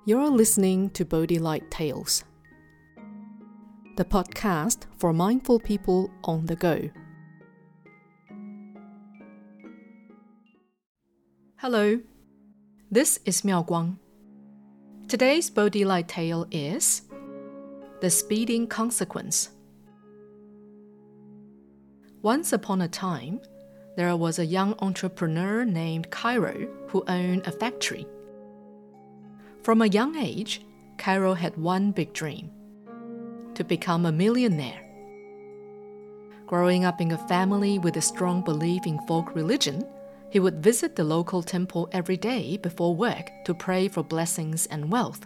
You're listening to Bodhi Light Tales, the podcast for mindful people on the go. Hello, this is Miao Guang. Today's Bodhi Light Tale is The Speeding Consequence. Once upon a time, there was a young entrepreneur named Cairo who owned a factory. From a young age, Cairo had one big dream: to become a millionaire. Growing up in a family with a strong belief in folk religion, he would visit the local temple every day before work to pray for blessings and wealth.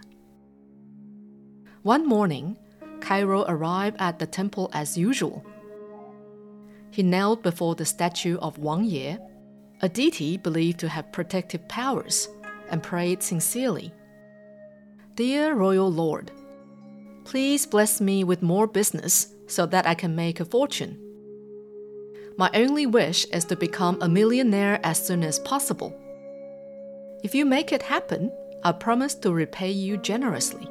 One morning, Cairo arrived at the temple as usual. He knelt before the statue of Wang Ye, a deity believed to have protective powers, and prayed sincerely. "Dear Royal Lord, please bless me with more business so that I can make a fortune. My only wish is to become a millionaire as soon as possible. If you make it happen, I promise to repay you generously."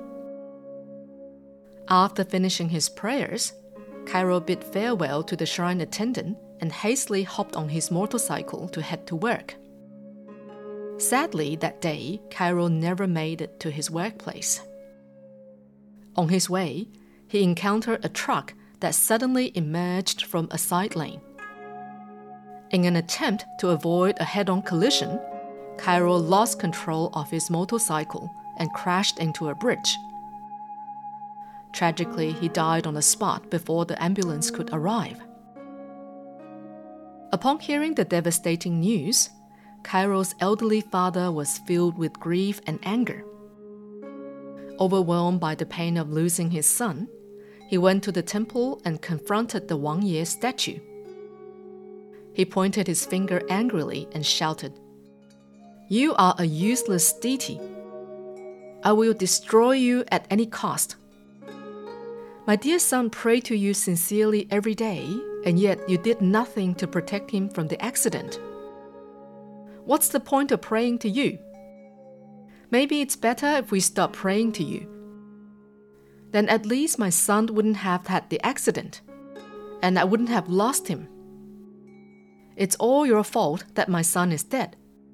After finishing his prayers, Cairo bid farewell to the shrine attendant and hastily hopped on his motorcycle to head to work. Sadly, that day, Cairo never made it to his workplace. On his way, he encountered a truck that suddenly emerged from a side lane. In an attempt to avoid a head-on collision, Cairo lost control of his motorcycle and crashed into a bridge. Tragically, he died on the spot before the ambulance could arrive. Upon hearing the devastating news, Cairo's elderly father was filled with grief and anger. Overwhelmed by the pain of losing his son, he went to the temple and confronted the Wang Ye statue. He pointed his finger angrily and shouted, "You are a useless deity. I will destroy you at any cost. My dear son prayed to you sincerely every day, and yet you did nothing to protect him from the accident. What's the point of praying to you? Maybe it's better if we stop praying to you. Then at least my son wouldn't have had the accident, and I wouldn't have lost him. It's all your fault that my son is dead."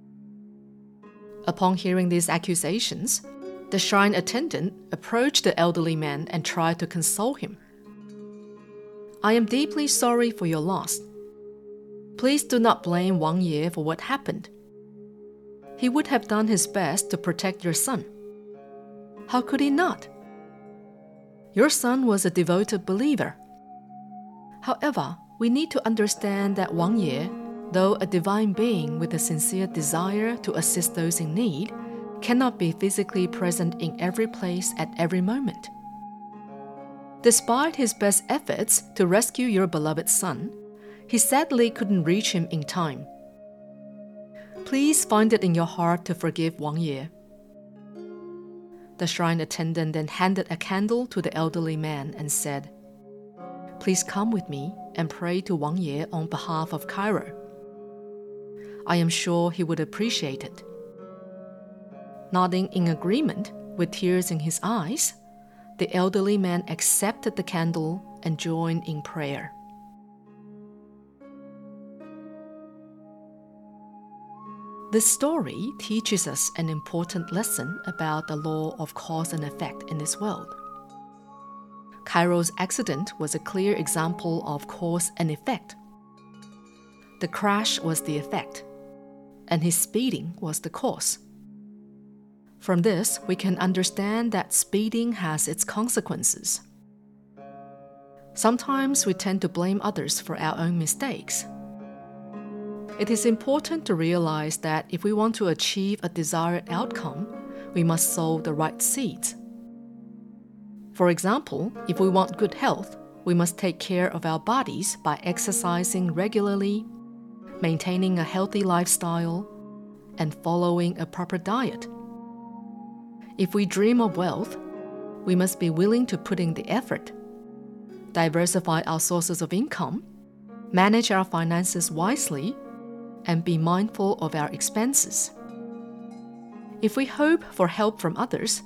Upon hearing these accusations, the shrine attendant approached the elderly man and tried to console him. "I am deeply sorry for your loss. Please do not blame Wang Ye for what happened. He would have done his best to protect your son. How could he not? Your son was a devoted believer. However, we need to understand that Wang Ye, though a divine being with a sincere desire to assist those in need, cannot be physically present in every place at every moment. Despite his best efforts to rescue your beloved son, he sadly couldn't reach him in time. Please find it in your heart to forgive Wang Ye." The shrine attendant then handed a candle to the elderly man and said, "Please come with me and pray to Wang Ye on behalf of Cairo. I am sure he would appreciate it." Nodding in agreement, with tears in his eyes, the elderly man accepted the candle and joined in prayer. This story teaches us an important lesson about the law of cause and effect in this world. Cairo's accident was a clear example of cause and effect. The crash was the effect, and his speeding was the cause. From this, we can understand that speeding has its consequences. Sometimes we tend to blame others for our own mistakes. It is important to realize that if we want to achieve a desired outcome, we must sow the right seeds. For example, if we want good health, we must take care of our bodies by exercising regularly, maintaining a healthy lifestyle, and following a proper diet. If we dream of wealth, we must be willing to put in the effort, diversify our sources of income, manage our finances wisely, and be mindful of our expenses. If we hope for help from others,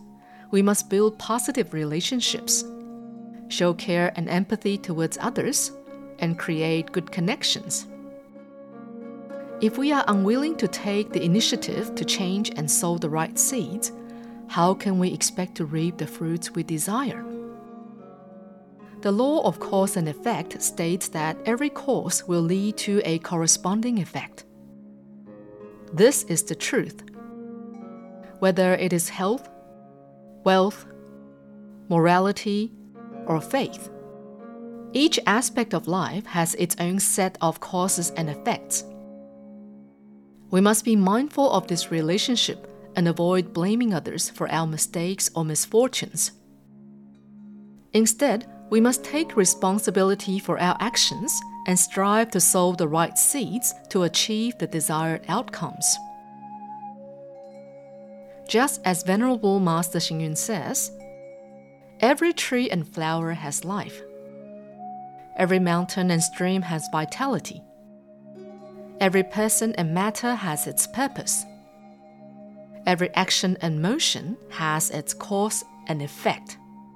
we must build positive relationships, show care and empathy towards others, and create good connections. If we are unwilling to take the initiative to change and sow the right seeds, how can we expect to reap the fruits we desire? The law of cause and effect states that every cause will lead to a corresponding effect. This is the truth. Whether it is health, wealth, morality, or faith, each aspect of life has its own set of causes and effects. We must be mindful of this relationship and avoid blaming others for our mistakes or misfortunes. Instead, we must take responsibility for our actions and strive to sow the right seeds to achieve the desired outcomes. Just as Venerable Master Xing Yun says, every tree and flower has life. Every mountain and stream has vitality. Every person and matter has its purpose. Every action and motion has its cause and effect.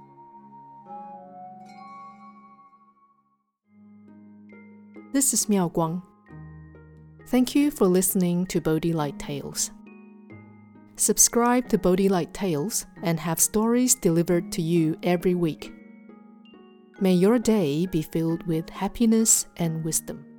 This is Miao Guang. Thank you for listening to Bodhi Light Tales. Subscribe to Bodhi Light Tales and have stories delivered to you every week. May your day be filled with happiness and wisdom.